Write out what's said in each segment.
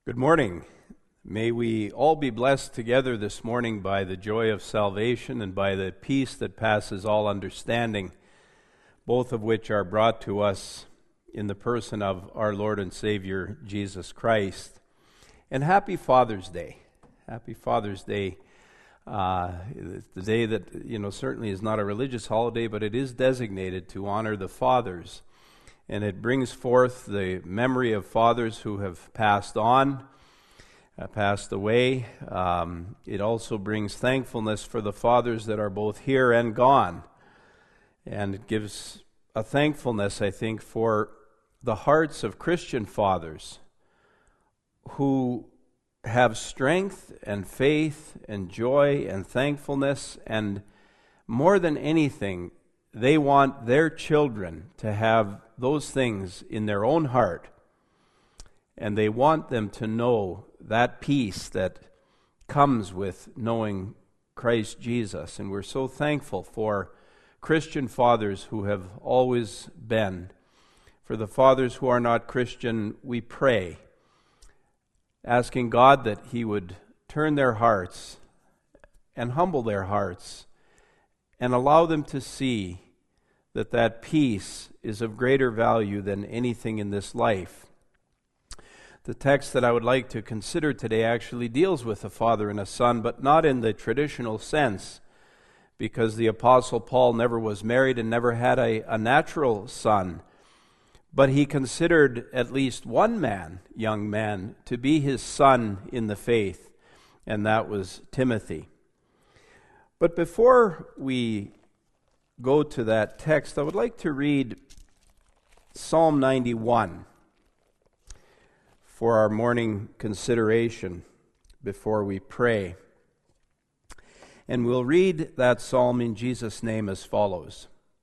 Good morning. May we all be blessed together this morning by the joy of salvation and by the peace that passes all understanding, both of which are brought to us in the person of our Lord and Savior, Jesus Christ. And happy Father's Day. Happy Father's Day. It's the day that, certainly is not a religious holiday, but it is designated to honor the fathers. And it brings forth the memory of fathers who have passed on, passed away. It also brings thankfulness for the fathers that are both here and gone. And it gives a thankfulness, I think, for the hearts of Christian fathers who have strength and faith and joy and thankfulness, and more than anything, they want their children to have those things in their own heart, and they want them to know that peace that comes with knowing Christ Jesus. And we're so thankful for Christian fathers who have always been. For the fathers who are not Christian, we pray, asking God that He would turn their hearts and humble their hearts and allow them to see that peace is of greater value than anything in this life. The text that I would like to consider today actually deals with a father and a son, but not in the traditional sense, because the Apostle Paul never was married and never had a natural son. But he considered at least one man, young man, to be his son in the faith, and that was Timothy. But before we go to that text, I would like to read Psalm 91 for our morning consideration before we pray. And we'll read that psalm in Jesus' name as follows.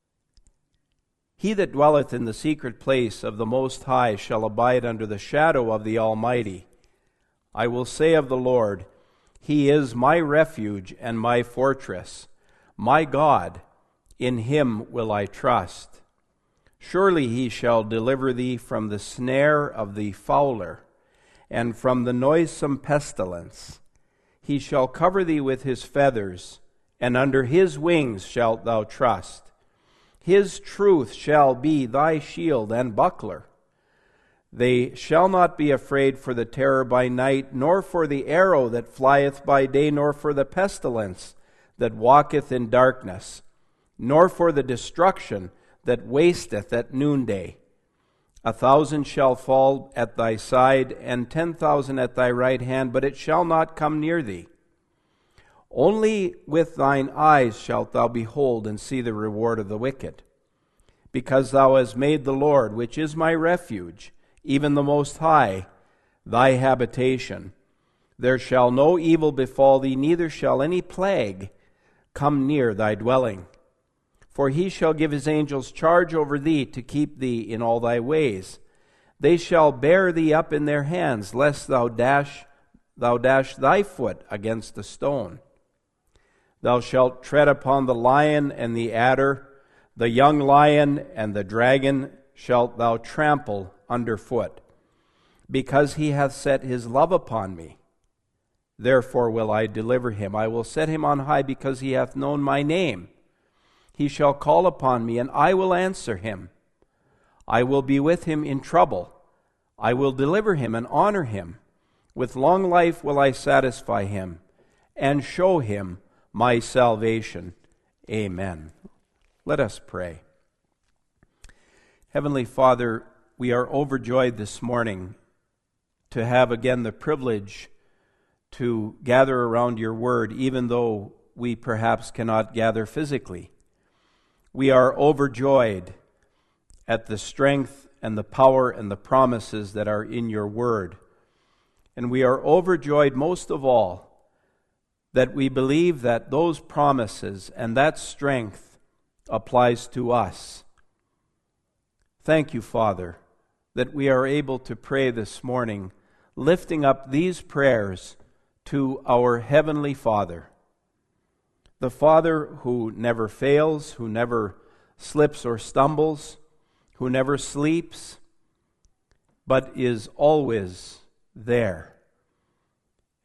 He that dwelleth in the secret place of the Most High shall abide under the shadow of the Almighty. I will say of the Lord, He is my refuge and my fortress, my God, in Him will I trust. Surely He shall deliver thee from the snare of the fowler, and from the noisome pestilence. He shall cover thee with His feathers, and under His wings shalt thou trust. His truth shall be thy shield and buckler. They shall not be afraid for the terror by night, nor for the arrow that flieth by day, nor for the pestilence that walketh in darkness, nor for the destruction that wasteth at noonday. 1,000 shall fall at thy side, and 10,000 at thy right hand, but it shall not come near thee. Only with thine eyes shalt thou behold and see the reward of the wicked. Because thou hast made the Lord, which is my refuge, even the Most High, thy habitation. There shall no evil befall thee, neither shall any plague come near thy dwelling. For He shall give His angels charge over thee to keep thee in all thy ways. They shall bear thee up in their hands, lest thou dash thy foot against a stone. Thou shalt tread upon the lion and the adder, the young lion and the dragon shalt thou trample under foot. Because He hath set His love upon me, therefore will I deliver him. I will set him on high, because he hath known my name. He shall call upon me, and I will answer him. I will be with him in trouble. I will deliver him and honor him. With long life will I satisfy him, and show him my salvation. Amen. Let us pray. Heavenly Father, we are overjoyed this morning to have again the privilege to gather around your word, even though we perhaps cannot gather physically. We are overjoyed at the strength and the power and the promises that are in your word. And we are overjoyed most of all that we believe that those promises and that strength applies to us. Thank you, Father, that we are able to pray this morning, lifting up these prayers to our Heavenly Father. The Father who never fails, who never slips or stumbles, who never sleeps, but is always there,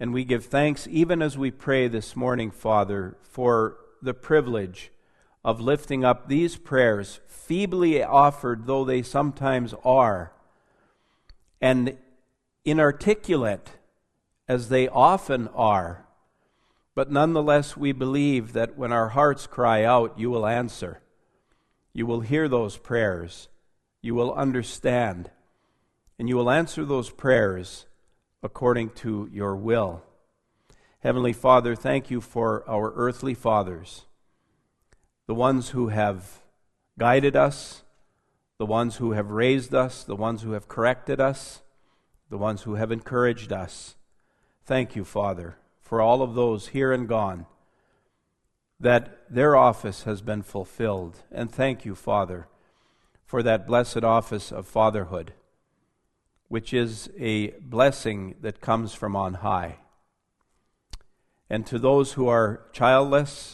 And we give thanks even as we pray this morning, Father, for the privilege of lifting up these prayers, feebly offered though they sometimes are, and inarticulate as they often are. But nonetheless, we believe that when our hearts cry out, you will answer. You will hear those prayers. You will understand. And you will answer those prayers according to your will. Heavenly Father, thank you for our earthly fathers, the ones who have guided us, the ones who have raised us, the ones who have corrected us, the ones who have encouraged us. Thank you, Father, for all of those here and gone, that their office has been fulfilled. And thank you, Father, for that blessed office of fatherhood, which is a blessing that comes from on high. And to those who are childless,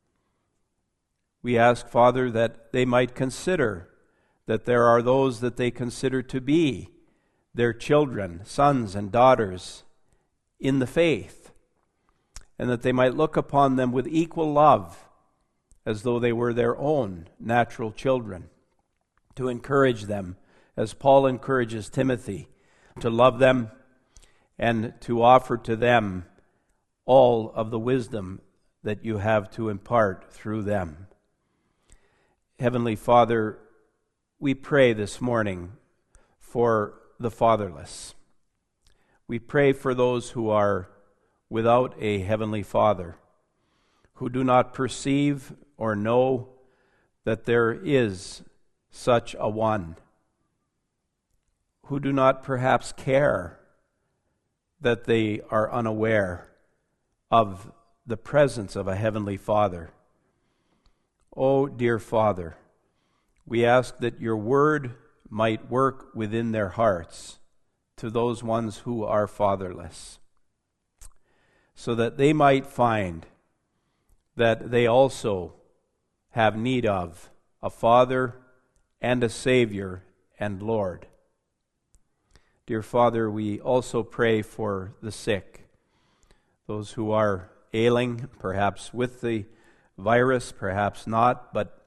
we ask, Father, that they might consider that there are those that they consider to be their children, sons and daughters in the faith, and that they might look upon them with equal love as though they were their own natural children, to encourage them as Paul encourages Timothy, to love them and to offer to them all of the wisdom that you have to impart through them. Heavenly Father, we pray this morning for the fatherless. We pray for those who are without a heavenly Father, who do not perceive or know that there is such a one, who do not perhaps care that they are unaware of the presence of a heavenly Father. Oh, dear Father, we ask that your word might work within their hearts to those ones who are fatherless, so that they might find that they also have need of a Father and a Savior and Lord. Dear Father, we also pray for the sick, those who are ailing, perhaps with the virus, perhaps not, but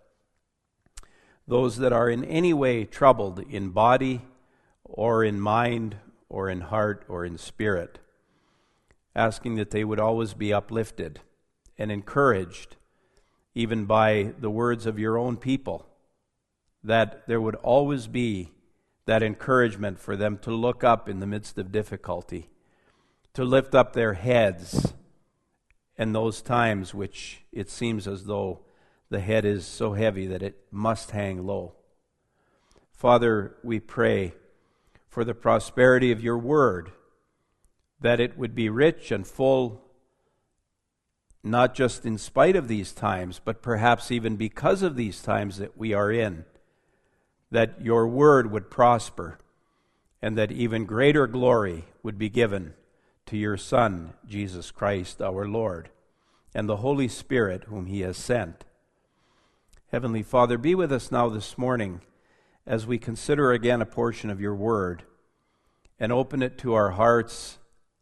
those that are in any way troubled in body or in mind or in heart or in spirit, asking that they would always be uplifted and encouraged, even by the words of your own people, that there would always be that encouragement for them to look up in the midst of difficulty, to lift up their heads in those times which it seems as though the head is so heavy that it must hang low. Father, we pray for the prosperity of your word, that it would be rich and full, not just in spite of these times, but perhaps even because of these times that we are in, that your word would prosper, and that even greater glory would be given to your Son, Jesus Christ, our Lord, and the Holy Spirit, whom he has sent. Heavenly Father, be with us now this morning as we consider again a portion of your word, and open it to our hearts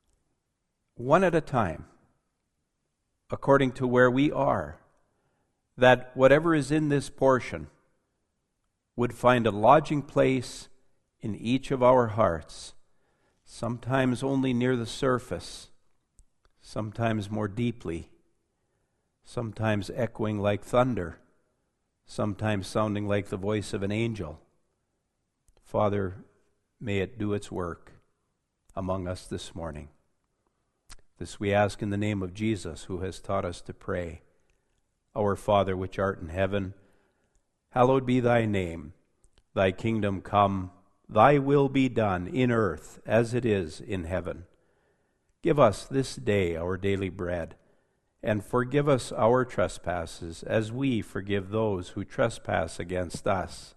one at a time, according to where we are, that whatever is in this portion would find a lodging place in each of our hearts, sometimes only near the surface, sometimes more deeply, sometimes echoing like thunder, sometimes sounding like the voice of an angel. Father, may it do its work among us this morning. This we ask in the name of Jesus, who has taught us to pray. Our Father, which art in heaven, hallowed be thy name. Thy kingdom come, thy will be done in earth as it is in heaven. Give us this day our daily bread, and forgive us our trespasses as we forgive those who trespass against us.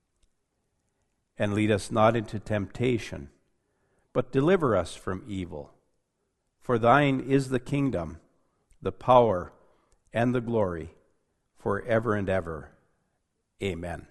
And lead us not into temptation, but deliver us from evil. For thine is the kingdom, the power, and the glory, forever and ever. Amen.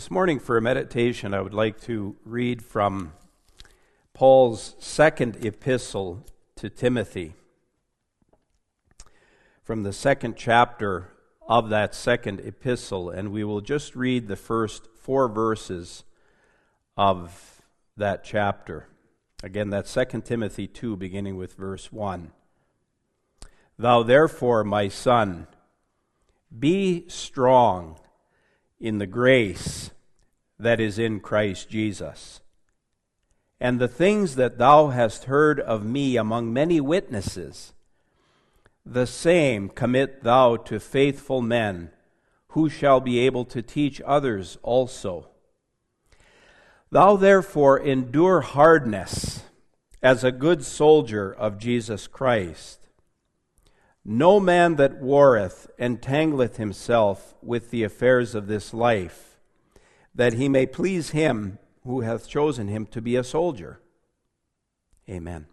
This morning for a meditation, I would like to read from Paul's second epistle to Timothy. From the second chapter of that second epistle, and we will just read the first 4 verses of that chapter. Again, that's 2 Timothy 2, beginning with verse 1. Thou therefore, my son, be strong in the grace that is in Christ Jesus. And the things that thou hast heard of me among many witnesses, the same commit thou to faithful men, who shall be able to teach others also. Thou therefore endure hardness as a good soldier of Jesus Christ. No man that warreth entangleth himself with the affairs of this life, that he may please him who hath chosen him to be a soldier. Amen.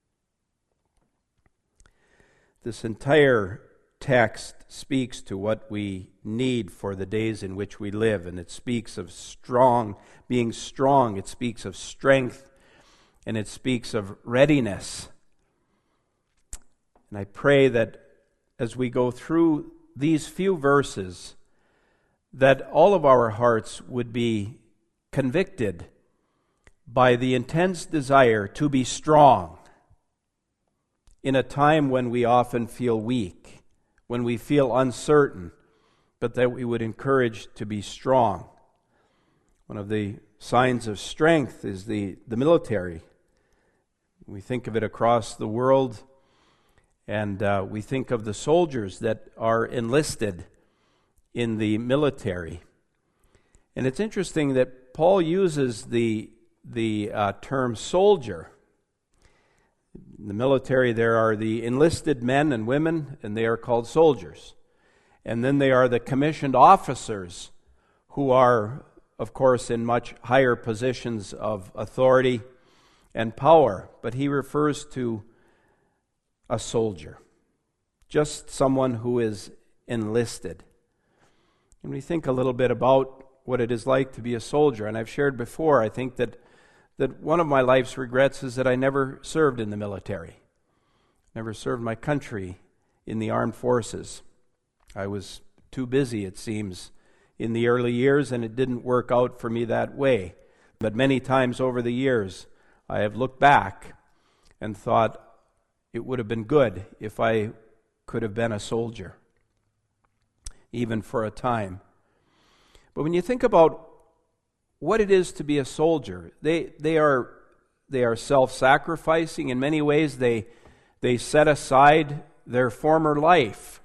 This entire text speaks to what we need for the days in which we live, and it speaks of being strong, it speaks of strength, and it speaks of readiness. And I pray that as we go through these few verses, that all of our hearts would be convicted by the intense desire to be strong in a time when we often feel weak, when we feel uncertain, but that we would encourage to be strong. One of the signs of strength is the military. We think of it across the world, and we think of the soldiers that are enlisted in the military. And it's interesting that Paul uses the term soldier. In the military, there are the enlisted men and women, and they are called soldiers. And then they are the commissioned officers, who are, of course, in much higher positions of authority and power. But he refers to a soldier, just someone who is enlisted. And we think a little bit about what it is like to be a soldier. And I've shared before, I think that one of my life's regrets is that I never served in the military. Never served my country in the armed forces. I was too busy, it seems, in the early years, and it didn't work out for me that way. But many times over the years, I have looked back and thought it would have been good if I could have been a soldier, even for a time. But when you think about what it is to be a soldier, they are self-sacrificing. In many ways, they set aside their former life.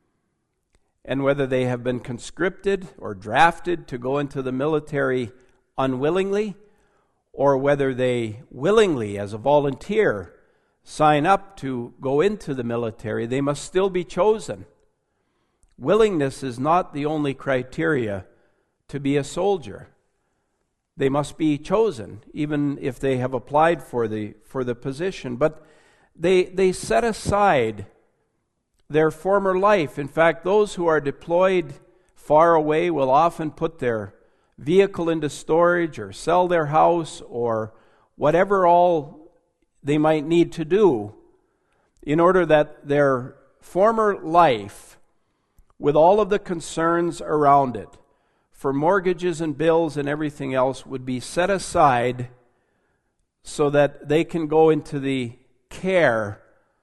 And whether they have been conscripted or drafted to go into the military unwillingly, or whether they willingly, as a volunteer, sign up to go into the military, they must still be chosen. Willingness is not the only criteria to be a soldier. They must be chosen, even if they have applied for the position. But they set aside their former life. In fact, those who are deployed far away will often put their vehicle into storage or sell their house or whatever all they might need to do in order that their former life, with all of the concerns around it, for mortgages and bills and everything else, would be set aside so that they can go into the care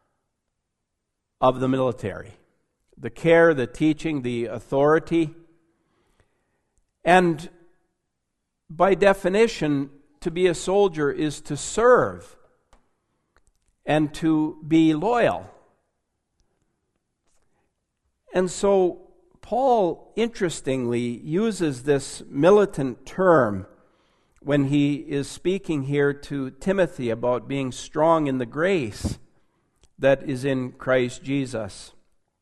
of the military. The care, the teaching, the authority. And by definition, to be a soldier is to serve and to be loyal. And so Paul, interestingly, uses this militant term when he is speaking here to Timothy about being strong in the grace that is in Christ Jesus.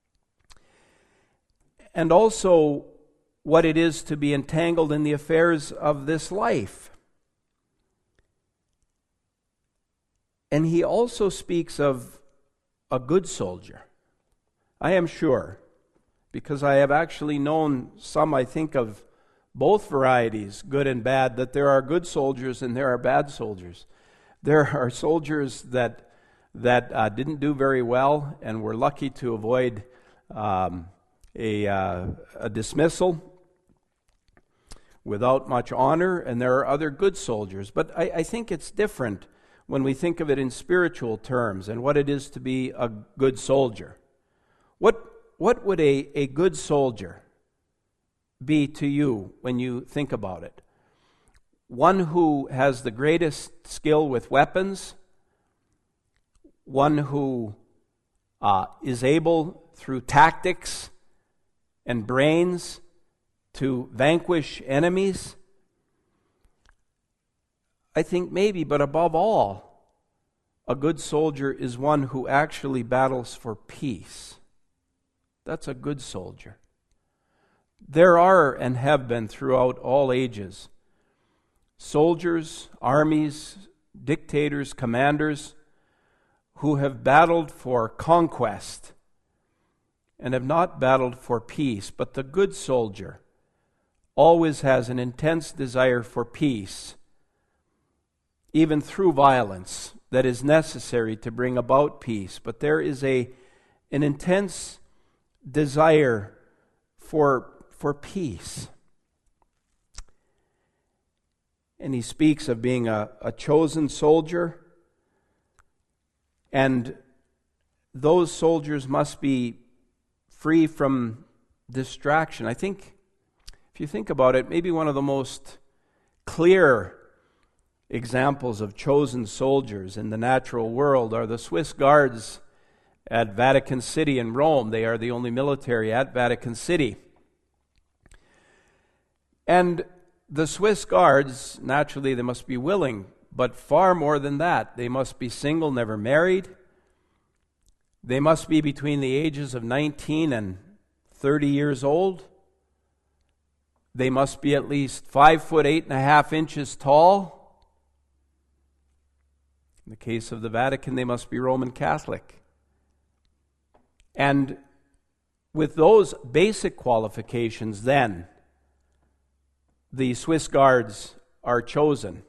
And also what it is to be entangled in the affairs of this life. And he also speaks of a good soldier. I am sure, because I have actually known some, I think, of both varieties, good and bad, that there are good soldiers and there are bad soldiers. There are soldiers that didn't do very well and were lucky to avoid a dismissal without much honor, and there are other good soldiers. But I think it's different when we think of it in spiritual terms and what it is to be a good soldier. What would a good soldier be to you when you think about it? One who has the greatest skill with weapons, one who is able through tactics and brains to vanquish enemies? I think maybe, but above all, a good soldier is one who actually battles for peace. That's a good soldier. There are and have been throughout all ages soldiers, armies, dictators, commanders who have battled for conquest and have not battled for peace. But the good soldier always has an intense desire for peace, even through violence that is necessary to bring about peace. But there is an intense desire for peace. And he speaks of being a chosen soldier, and those soldiers must be free from distraction. I think, if you think about it, maybe one of the most clear examples of chosen soldiers in the natural world are the Swiss Guards at Vatican City in Rome. They are the only military at Vatican City. And the Swiss Guards, naturally they must be willing, but far more than that. They must be single, never married. They must be between the ages of 19 and 30 years old. They must be at least 5 foot 8.5 tall. In the case of the Vatican, they must be Roman Catholic. And with those basic qualifications, then, the Swiss Guards are chosen.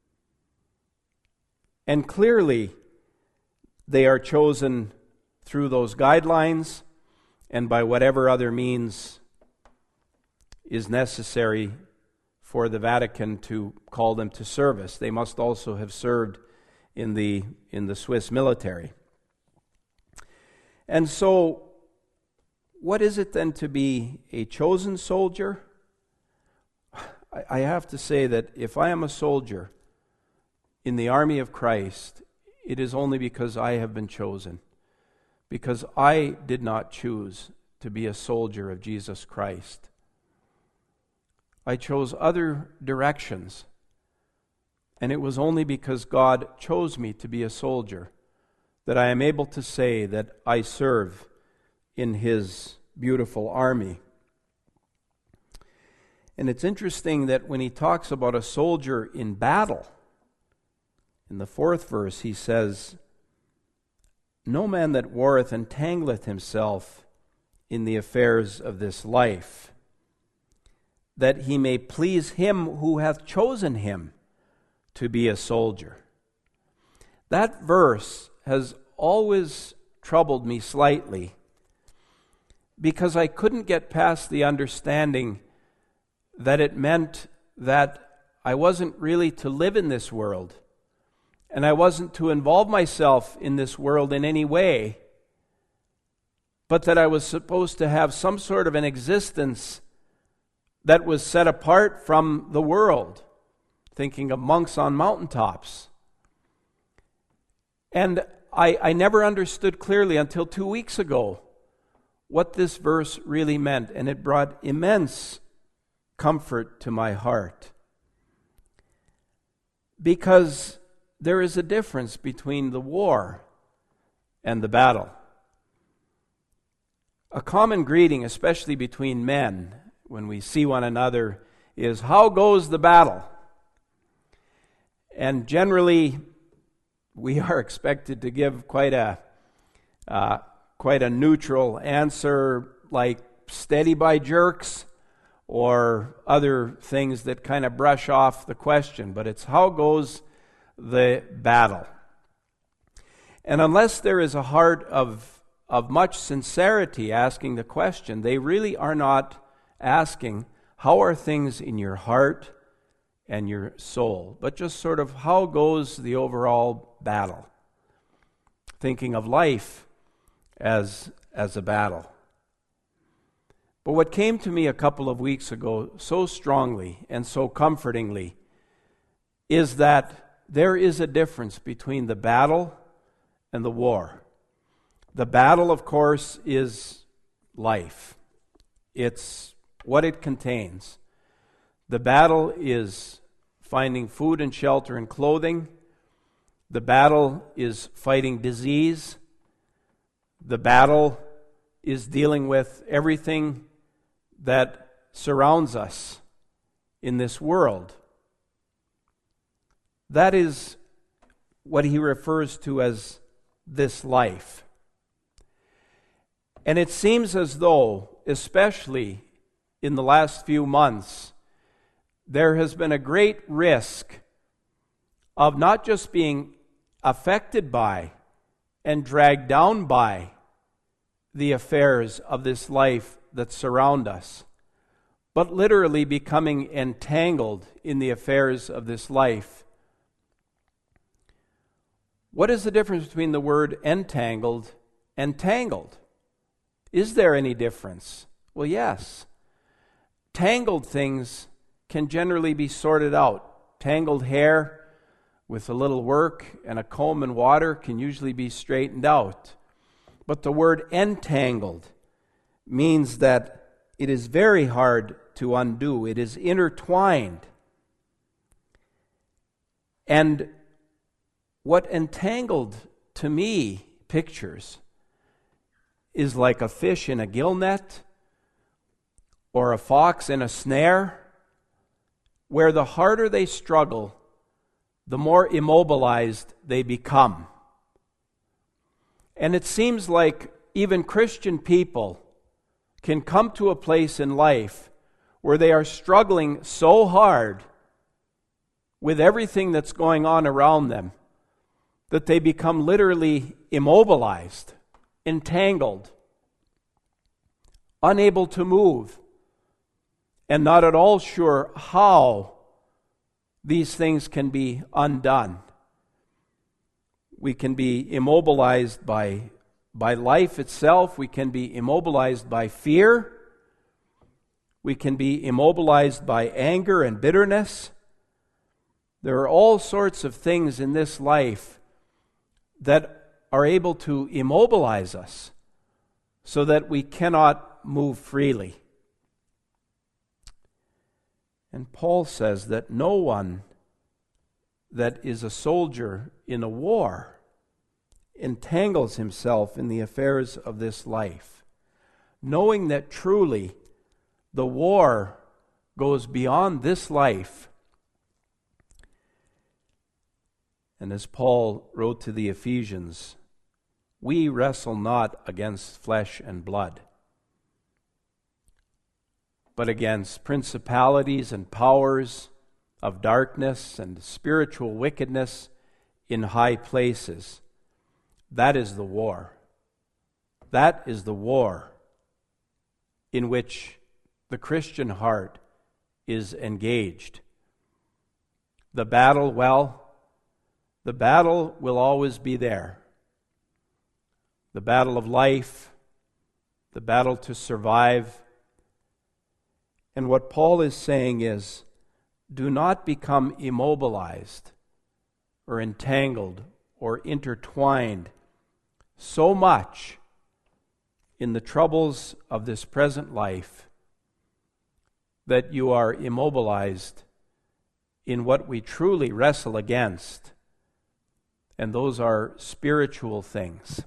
And clearly, they are chosen through those guidelines and by whatever other means is necessary for the Vatican to call them to service. They must also have served in the Swiss military. And so, what is it then to be a chosen soldier? I have to say that if I am a soldier in the army of Christ, it is only because I have been chosen. Because I did not choose to be a soldier of Jesus Christ. I chose other directions. And it was only because God chose me to be a soldier that I am able to say that I serve in His beautiful army. And it's interesting that when he talks about a soldier in battle, in the 4th verse he says, "No man that warreth entangleth himself in the affairs of this life, that he may please him who hath chosen him to be a soldier." That verse has always troubled me slightly, because I couldn't get past the understanding that it meant that I wasn't really to live in this world, and I wasn't to involve myself in this world in any way, but that I was supposed to have some sort of an existence that was set apart from the world, thinking of monks on mountaintops. And I never understood clearly until 2 weeks ago what this verse really meant, and it brought immense comfort to my heart. Because there is a difference between the war and the battle. A common greeting, especially between men, when we see one another, is, "How goes the battle?" And generally, we are expected to give quite a neutral answer, like steady by jerks, or other things that kind of brush off the question, but it's how goes the battle. And unless there is a heart of much sincerity asking the question, they really are not asking, how are things in your heart and your soul? But just sort of, how goes the overall battle? Thinking of life as a battle. But what came to me a couple of weeks ago so strongly and so comfortingly is that there is a difference between the battle and the war. The battle, of course, is life. It's what it contains. The battle is finding food and shelter and clothing. The battle is fighting disease. The battle is dealing with everything that surrounds us in this world. That is what he refers to as this life. And it seems as though, especially in the last few months, there has been a great risk of not just being affected by and dragged down by the affairs of this life that surround us, but literally becoming entangled in the affairs of this life. What is the difference between the word entangled and tangled? Is there any difference? Well, yes. Tangled things can generally be sorted out. Tangled hair with a little work and a comb and water can usually be straightened out. But the word entangled means that it is very hard to undo. It is intertwined. And what entangled to me pictures is like a fish in a gill net or a fox in a snare, where the harder they struggle, the more immobilized they become. And it seems like even Christian people can come to a place in life where they are struggling so hard with everything that's going on around them that they become literally immobilized, entangled, unable to move, and not at all sure how these things can be undone. We can be immobilized by life itself. We can be immobilized by fear. We can be immobilized by anger and bitterness. There are all sorts of things in this life that are able to immobilize us so that we cannot move freely. And Paul says that no one that is a soldier in a war entangles himself in the affairs of this life, knowing that truly the war goes beyond this life. And as Paul wrote to the Ephesians, we wrestle not against flesh and blood, but against principalities and powers of darkness and spiritual wickedness in high places. That is the war. That is the war in which the Christian heart is engaged. The battle, well, the battle will always be there. The battle of life, the battle to survive. And what Paul is saying is, do not become immobilized or entangled or intertwined so much in the troubles of this present life that you are immobilized in what we truly wrestle against, and those are spiritual things.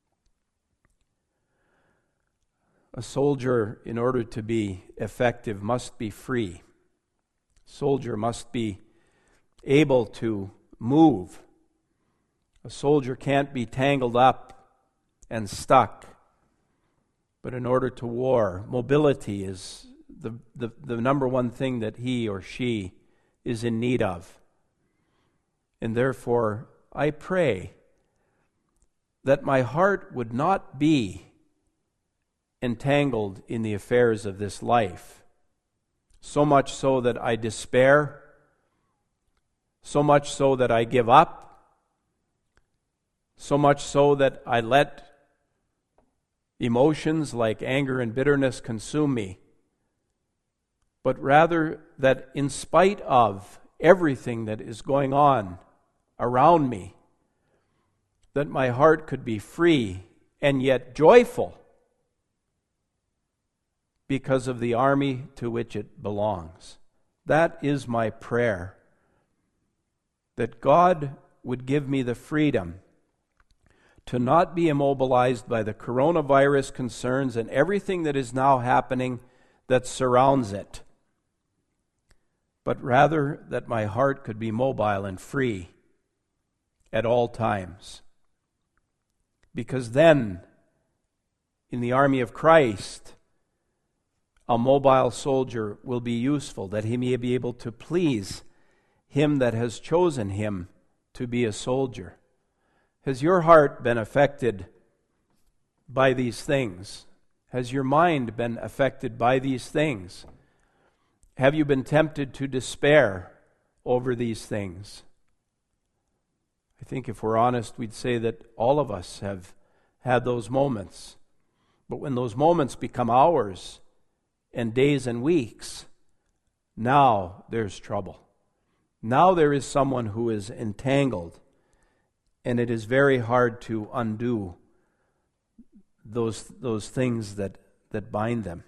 A soldier, in order to be effective, must be free. A soldier must be able to move. A soldier can't be tangled up and stuck. But in order to war, mobility is the number one thing that he or she is in need of. And therefore, I pray that my heart would not be entangled in the affairs of this life, so much so that I despair, so much so that I give up, so much so that I let emotions like anger and bitterness consume me, but rather that in spite of everything that is going on around me, that my heart could be free and yet joyful because of the army to which it belongs. That is my prayer, that God would give me the freedom to not be immobilized by the coronavirus concerns and everything that is now happening that surrounds it, but rather that my heart could be mobile and free at all times. Because then, in the army of Christ, a mobile soldier will be useful, that he may be able to please him that has chosen him to be a soldier. Has your heart been affected by these things? Has your mind been affected by these things? Have you been tempted to despair over these things? I think if we're honest, we'd say that all of us have had those moments. But when those moments become hours and days and weeks, now there's trouble. Now there is someone who is entangled, and it is very hard to undo those things that bind them.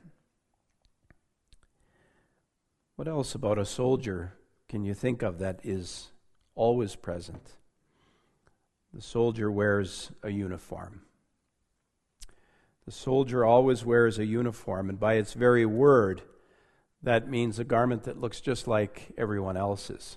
What else about a soldier can you think of that is always present? The soldier wears a uniform. The soldier always wears a uniform, and by its very word, that means a garment that looks just like everyone else's.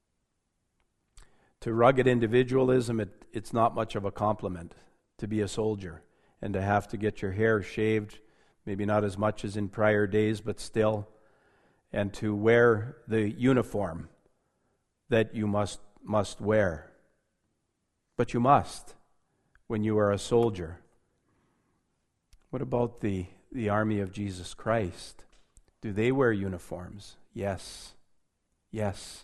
To rugged individualism, it's not much of a compliment to be a soldier and to have to get your hair shaved, maybe not as much as in prior days, but still, and to wear the uniform that you must wear. But you must when you are a soldier. What about the army of Jesus Christ? Do they wear uniforms? Yes. Yes.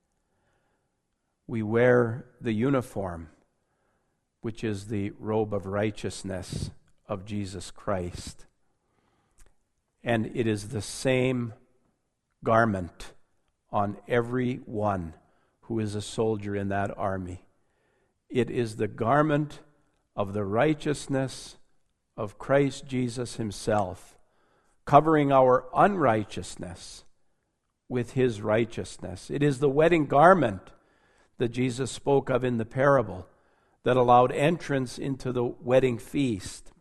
We wear the uniform, which is the robe of righteousness of Jesus Christ. And it is the same garment on every one who is a soldier in that army. It is the garment of the righteousness of Christ Jesus himself, covering our unrighteousness with his righteousness. It is the wedding garment that Jesus spoke of in the parable that allowed entrance into the wedding feast.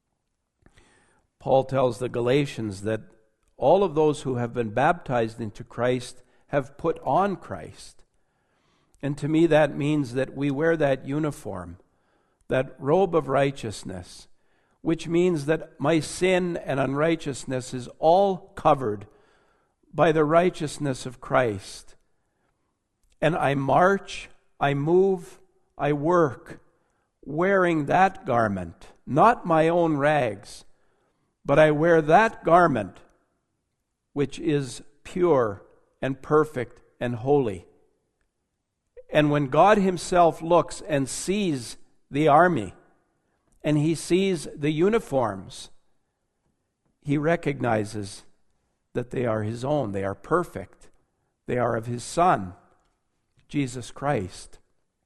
Paul tells the Galatians that all of those who have been baptized into Christ have put on Christ. And to me that means that we wear that uniform, that robe of righteousness, which means that my sin and unrighteousness is all covered by the righteousness of Christ. And I march, I move, I work, wearing that garment, not my own rags, but I wear that garment which is pure and perfect and holy. And when God himself looks and sees the army, and he sees the uniforms, he recognizes that they are his own. They are perfect. They are of his Son, Jesus Christ.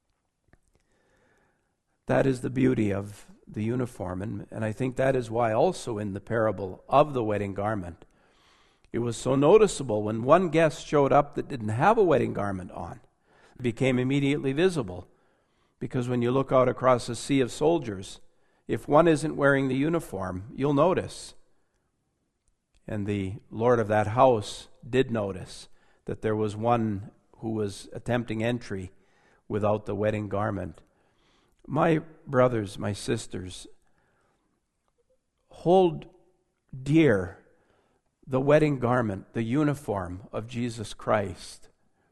That is the beauty of the uniform. And I think that is why also in the parable of the wedding garment, it was so noticeable when one guest showed up that didn't have a wedding garment on. It became immediately visible. Because when you look out across a sea of soldiers, if one isn't wearing the uniform, you'll notice. And the Lord of that house did notice that there was one who was attempting entry without the wedding garment. My brothers, my sisters, hold dear the wedding garment, the uniform of Jesus Christ.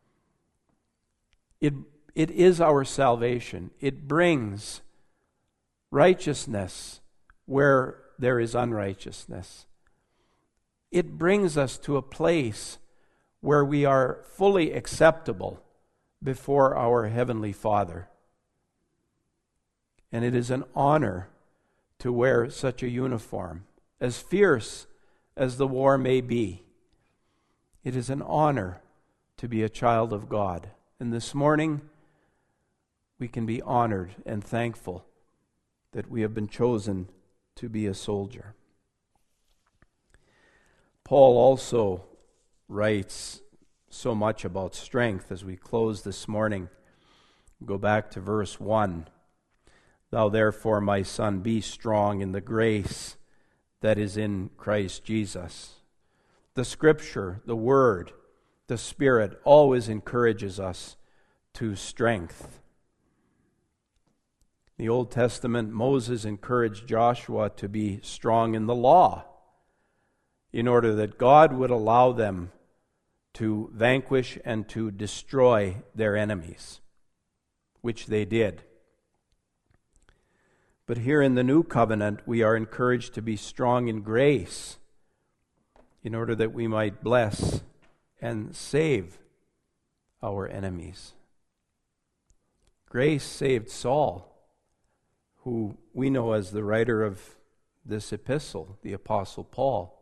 It is our salvation. It brings righteousness where there is unrighteousness. It brings us to a place where we are fully acceptable before our Heavenly Father. And it is an honor to wear such a uniform. As fierce as the war may be, it is an honor to be a child of God. And this morning, we can be honored and thankful that we have been chosen to be a soldier. Paul also writes so much about strength as we close this morning. Go back to verse 1. Thou therefore, my son, be strong in the grace that is in Christ Jesus. The Scripture, the Word, the Spirit always encourages us to strength. In the Old Testament, Moses encouraged Joshua to be strong in the law in order that God would allow them to vanquish and to destroy their enemies, which they did. But here in the New Covenant, we are encouraged to be strong in grace in order that we might bless and save our enemies. Grace saved Saul, who we know as the writer of this epistle, the Apostle Paul.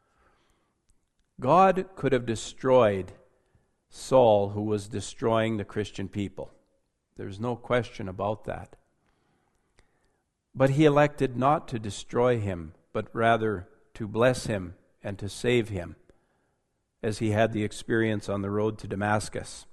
God could have destroyed Saul, who was destroying the Christian people. There's no question about that. But he elected not to destroy him, but rather to bless him and to save him, as he had the experience on the road to Damascus.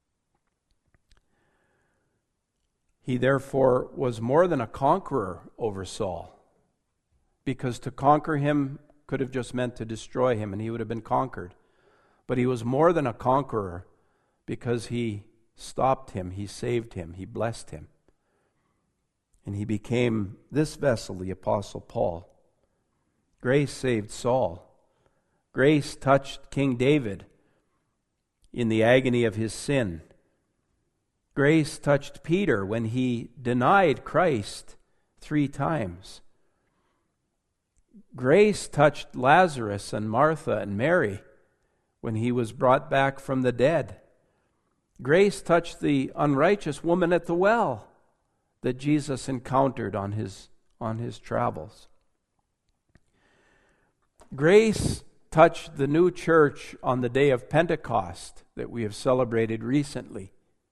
He therefore was more than a conqueror over Saul, because to conquer him could have just meant to destroy him, and he would have been conquered. But he was more than a conqueror because he stopped him, he saved him, he blessed him. And he became this vessel, the Apostle Paul. Grace saved Saul. Grace touched King David in the agony of his sin. Grace touched Peter when he denied Christ 3 times. Grace touched Lazarus and Martha and Mary when he was brought back from the dead. Grace touched the unrighteous woman at the well that Jesus encountered on his travels. Grace touched the new church on the day of Pentecost that we have celebrated recently.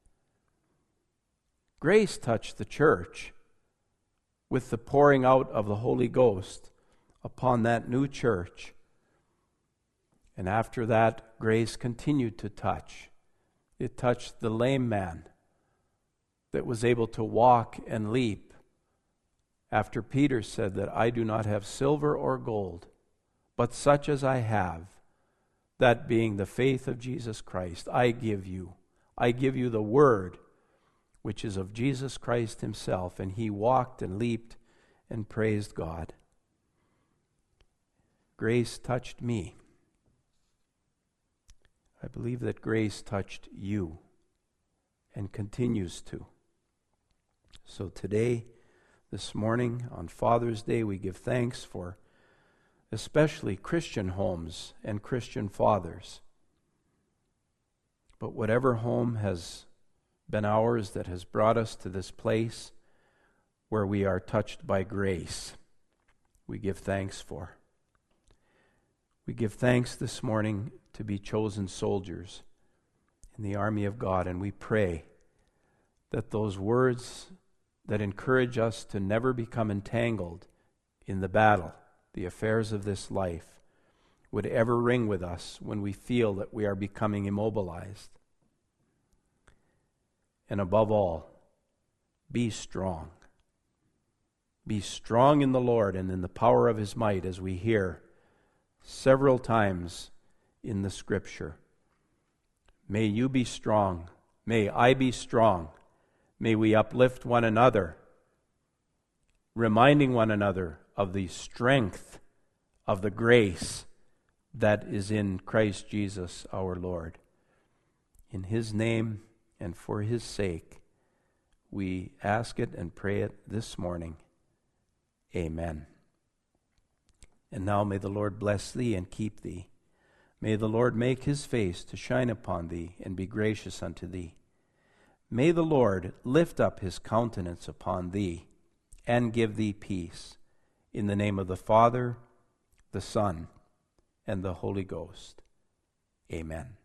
Grace touched the church with the pouring out of the Holy Ghost upon that new church. And after that, grace continued to touch. It touched the lame man that was able to walk and leap after Peter said that I do not have silver or gold, but such as I have, that being the faith of Jesus Christ, I give you the word which is of Jesus Christ himself. And he walked and leaped and praised God. Grace touched me. I believe that grace touched you and continues to. So today, this morning, on Father's Day, we give thanks for especially Christian homes and Christian fathers. But whatever home has been ours that has brought us to this place where we are touched by grace, we give thanks for. We give thanks this morning to be chosen soldiers in the army of God, and we pray that those words that encourage us to never become entangled in the battle, the affairs of this life, would ever ring with us when we feel that we are becoming immobilized. And above all, be strong. Be strong in the Lord and in the power of his might, as we hear several times in the Scripture. May you be strong. May I be strong. May we uplift one another, reminding one another of the strength of the grace that is in Christ Jesus our Lord. In his name and for his sake, we ask it and pray it this morning. Amen. And now may the Lord bless thee and keep thee. May the Lord make his face to shine upon thee and be gracious unto thee. May the Lord lift up his countenance upon thee and give thee peace. In the name of the Father, the Son, and the Holy Ghost. Amen.